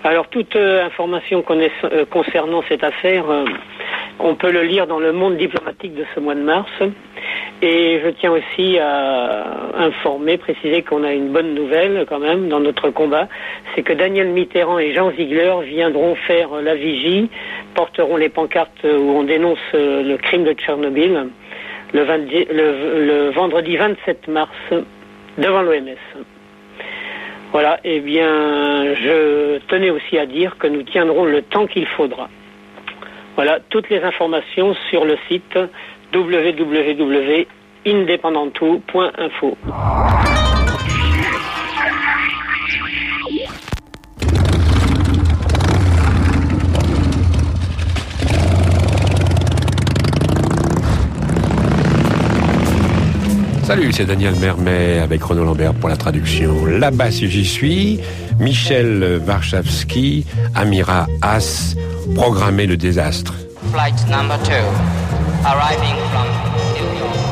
Alors, toute information concernant cette affaire, on peut le lire dans le Monde diplomatique de ce mois de mars. Et je tiens aussi à préciser qu'on a une bonne nouvelle quand même dans notre combat. C'est que Daniel Mitterrand et Jean Ziegler viendront faire la vigie, porteront les pancartes où on dénonce le crime de Tchernobyl le vendredi 27 mars devant l'OMS. Voilà, eh bien, je tenais aussi à dire que nous tiendrons le temps qu'il faudra. Voilà, toutes les informations sur le site www.independentou.info. Salut, c'est Daniel Mermet avec Renaud Lambert pour la traduction. Là-bas si j'y suis, Michel Warszawski, Amira Haas, programmer le désastre. Flight number 2, arriving from New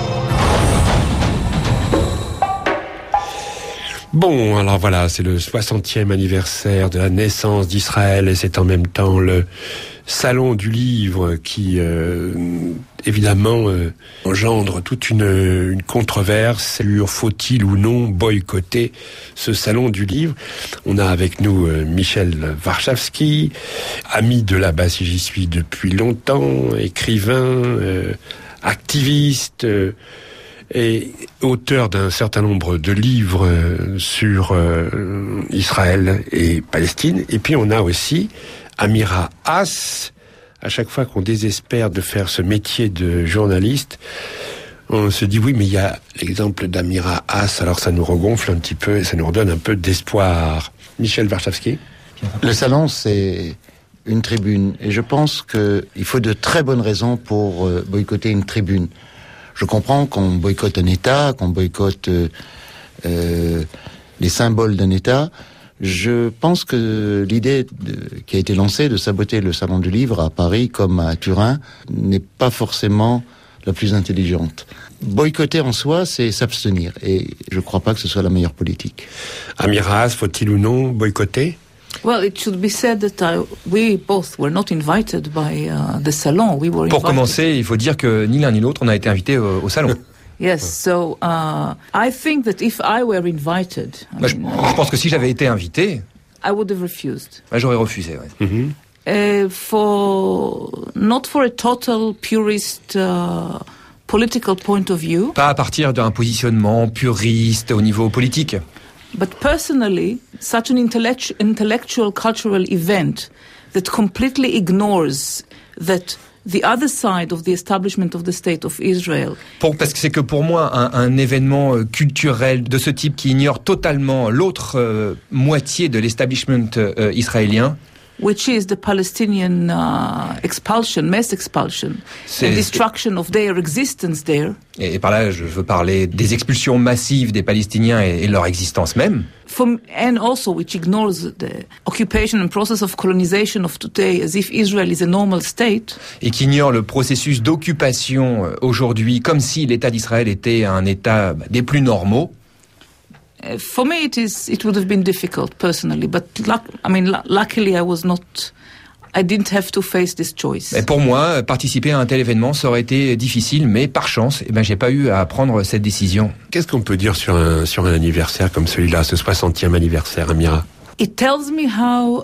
York. Bon, alors voilà, c'est le 60e anniversaire de la naissance d'Israël et c'est en même temps le salon du livre qui, évidemment, engendre toute une controverse. Faut-il ou non boycotter ce salon du livre? On a avec nous Michel Warszawski, ami de là-bas si j'y suis depuis longtemps, écrivain, activiste, et auteur d'un certain nombre de livres sur Israël et Palestine. Et puis on a aussi Amira Haas. À chaque fois qu'on désespère de faire ce métier de journaliste, on se dit oui, mais il y a l'exemple d'Amira Haas, alors ça nous regonfle un petit peu et ça nous redonne un peu d'espoir. Michel Warszawski. Le salon, c'est une tribune, et je pense qu'il faut de très bonnes raisons pour boycotter une tribune. Je comprends qu'on boycotte un État, qu'on boycotte les symboles d'un État. Je pense que l'idée qui a été lancée de saboter le Salon du Livre à Paris comme à Turin n'est pas forcément la plus intelligente. Boycotter en soi, c'est s'abstenir. Et je ne crois pas que ce soit la meilleure politique. Amira Haas, faut-il ou non boycotter? Well, it should be said that we both were not invited by the salon. We were invited. Pour commencer, il faut dire que ni l'un ni l'autre on a été invités au salon. Yes, so I think that if I were invited, Je pense que si j'avais été invité, I would have refused. J'aurais refusé. Ouais. Not for a total purist political point of view. Pas à partir d'un positionnement puriste au niveau politique. But personally, such an intellectual cultural event that completely ignores that the other side of the establishment of the State of Israel. Parce que c'est que pour moi, un événement culturel de ce type qui ignore totalement l'autre moitié de l'establishment israélien, which is the Palestinian mass expulsion, and destruction of their existence there. Et par là, je veux parler des expulsions massives des Palestiniens et leur existence même. And also which ignores the occupation and process of colonization of today as if Israel is a normal state. Et qui ignore le processus d'occupation aujourd'hui comme si l'État d'Israël était un État des plus normaux. For me, it would have been difficult personally, but luckily I didn't have to face this choice. Et pour moi, participer à un tel événement, ça aurait été difficile, mais par chance, j'ai pas eu à prendre cette décision. Qu'est-ce qu'on peut dire sur un anniversaire comme celui-là, ce 60e anniversaire, Amira? It tells me how,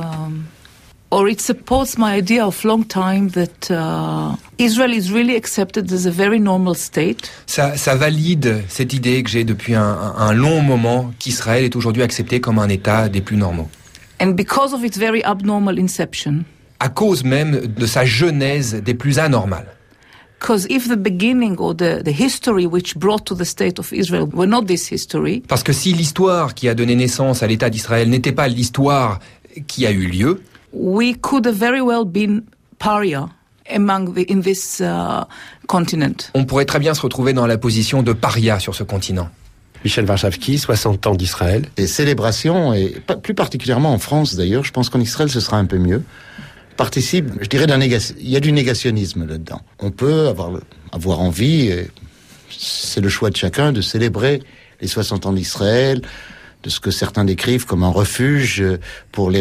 or it supports my idea of long time that Israel is really accepted as a very normal state. Ça valide cette idée que j'ai depuis un long moment qu'Israël est aujourd'hui accepté comme un État des plus normaux. And because of its very abnormal inception. À cause même de sa genèse des plus anormales. Because if the beginning or the history which brought to the state of Israel were not this history. Parce que si l'histoire qui a donné naissance à l'État d'Israël n'était pas l'histoire qui a eu lieu, we could have very well been paria in this continent. On pourrait très bien se retrouver dans la position de paria sur ce continent. Michel Warszawski, 60 ans d'Israël. Les célébrations, et plus particulièrement en France d'ailleurs, je pense qu'en Israël ce sera un peu mieux, participe, je dirais, il y a du négationnisme là-dedans. On peut avoir envie, c'est le choix de chacun, de célébrer les 60 ans d'Israël, de ce que certains décrivent comme un refuge pour les